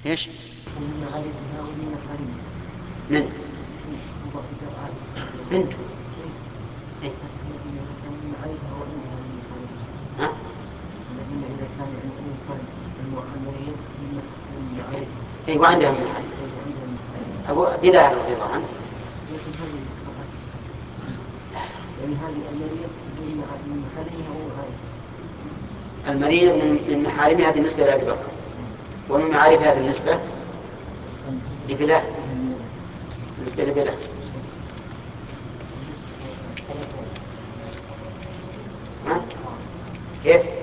إيش؟ ومن معارفها ومن محارمها. من؟ أنتم. إيه؟ الذين من معارفها وعندها من محارمها. ها؟ الذين إذا كان عند الإنسان المريض من معارفها. إيه وعندها من حال. وعندها من محارمها. أبو بلال رضي الله عنه. لكن هذه خطأ. يعني هذه المريض من محارمها ومعارفها. المريض من محارمها بالنسبة لأبي بكر، ومن معارفها بالنسبة لبلال، بالنسبة لبلال. ها؟ كيف؟